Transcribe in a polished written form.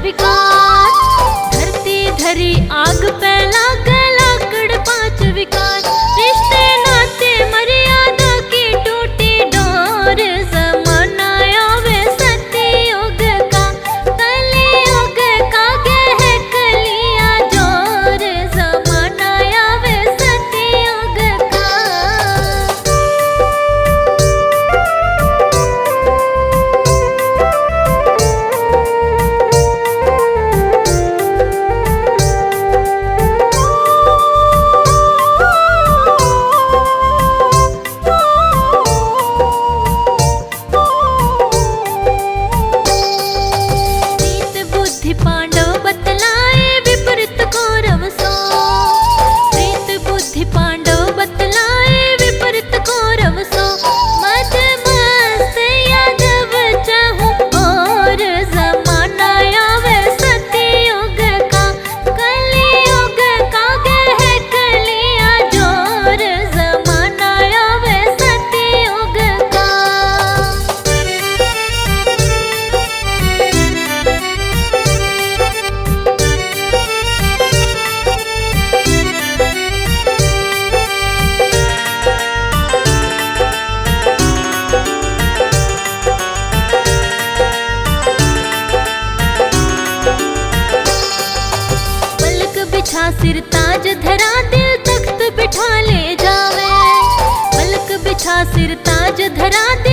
विकास। धरती धरी आग पैला लाकड़ पांच विकास। रिश्ते नाते मर्यादा की टूटी डोर। जमाना आवे सतयुग का, कलियुग का गह कलिया जोर। जमाना आवे सतयुग का। पांडव बतलाए विपरीत कौरव सो। प्रीत बुद्धि पांडव बतलाए विपरीत कौरव सो। मद मस्त यादव चाहूं और। जमाना आवे सतयुग का, कलियुग का गह कलिया जोर। जमाना आवे सतयुग का। बिछा सिर ताज धरा दिल तख्त बिठा ले जावे। पलक बिछा सिर ताज धरा दिल